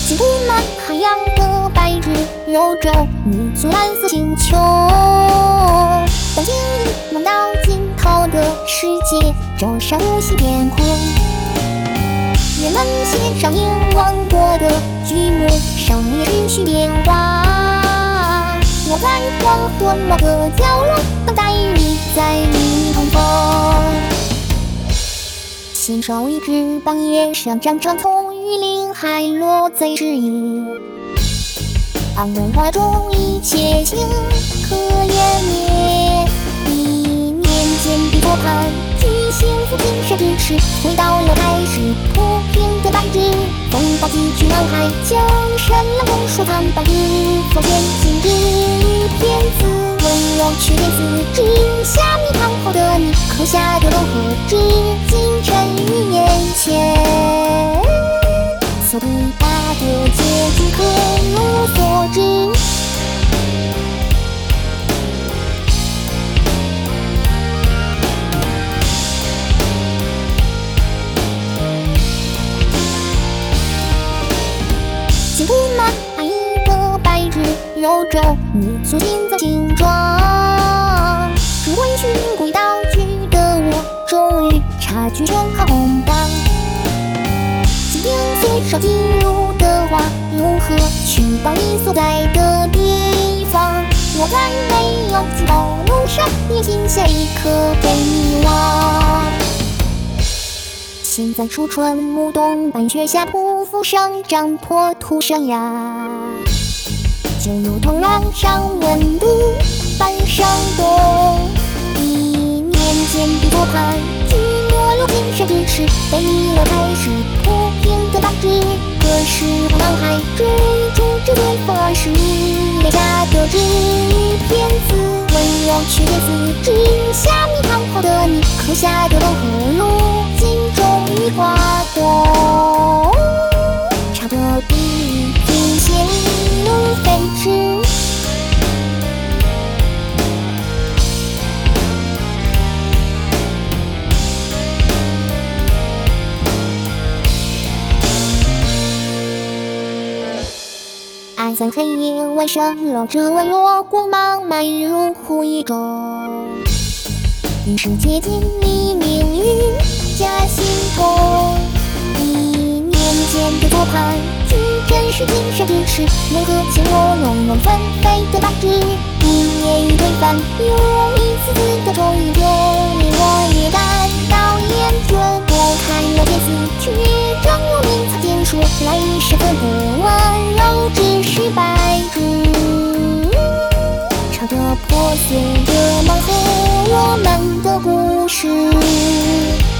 浸布满海洋的白日悠着你素蓝色星球，当记忆梦到尽头的世界，照上无限天空。人们写上凝望过的剧目，上面只需变化。我在黄昏某个角落，等待你在你重逢。信手一指，半夜上战场，从雨林海落在指引。安慰画中一切情可湮灭。一念间笔左盘，举幸福平山之翅，回到了开始铺平的白纸。风暴几句南海，江山冷风说残白日，风前行至一片字，温柔却连丝，只下你躺后的你，刻下的柔和，至今沉于眼前。所抵达的结局可如所知。浸布满爱意的白日悠着你素净的形状，只为寻轨道具的我，终于察觉全靠红榜。心灵随手记录的话，如何去到你所在的地方？我在没有尽头路上，也停下一刻被遗忘。现在初春暮冬，白雪下匍匐上涨破土上芽，就如同染上温度般伤冻。一念间笔左盘，举落入平山之翅，被你我开始铺平的白纸。可是我南海追逐着对风而逝，留下的只一片字，温柔却连丝，只下你躺后的你，刻下的柔和，如今终于化冻。朝着地平线一路飞驰。暗散黑夜，晚上露着微弱光芒，漫入湖一中。于是接近你命运加心痛。一念间的左盘，举真是平山之翅，为何欠我融融纷飞的白纸？一夜与对帆，又一次次的重影，令我也感到厌倦。拨开了天丝，却正如你擦肩说，来世分不温柔，只是白纸。朝着破碎的梦和我们的故事。